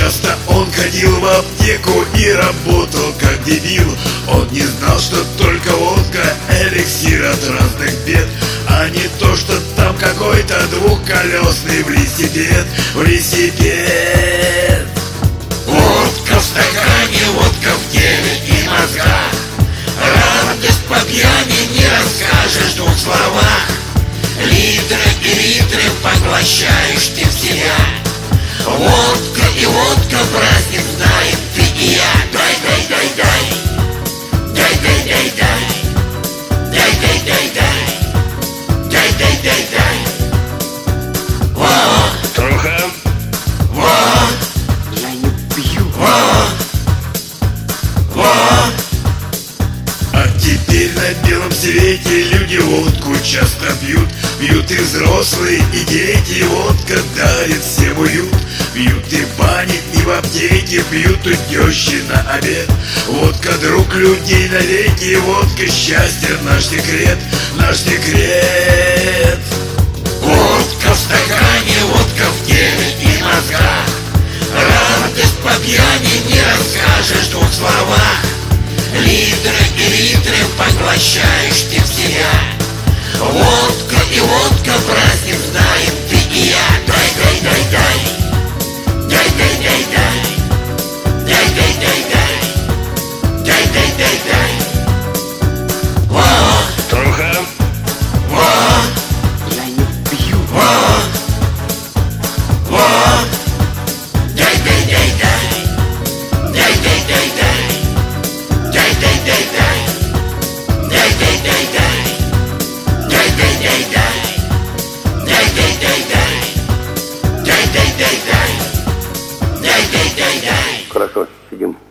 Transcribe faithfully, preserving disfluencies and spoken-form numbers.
Часто он ходил в аптеку и работал как дебил. Он не знал, что только водка эликсир от разных бед, а не то, что там какой-то двухколесный велосипед. Велосипед. Водка в стакане, водка в теле и мозгах. Радость по пьяни не расскажешь в двух словах. Литры и литры поглощаешь ты в себя. Водка и водка праздник знаем ты и я. Дай, дай, дай, дай. Дай, дай, дай, дай. Дай, дай, дай, дай. Дай, дай, дай, дай. Во! Труха. Во! Я не пью. Во! Во! А теперь на белом свете люди водку часто пьют. Пьют и взрослые, и дети, водка дарит всем уют. Пьют и в бане, и в аптеке, пьют у тещи на обед. Водка друг людей навеки, водка счастья наш секрет, наш секрет. Водка в стакане, водка в теле и мозгах. Радость по пьяни не расскажешь в двух словах. Литры и литры поглощаешь ты в себя. Водка и водка праздник знаем ты и я. Дай, дай, дай, дай. Дай, дай, дай, дай. Дай, дай, дай, дай. Дай, дай, дай, дай. Во! Труха. Во! Я не пью. Во! Во! Дай, дай, дай, дай. Дай, дай, дай, дай. Дай, дай, дай, дай. Дай, дай, дай, дай. Дай, дай, дай, дай. Дай, дай, дай, дай. Дай, дай, дай, дай. Дай, дай, дай, дай. Хорошо, сидим.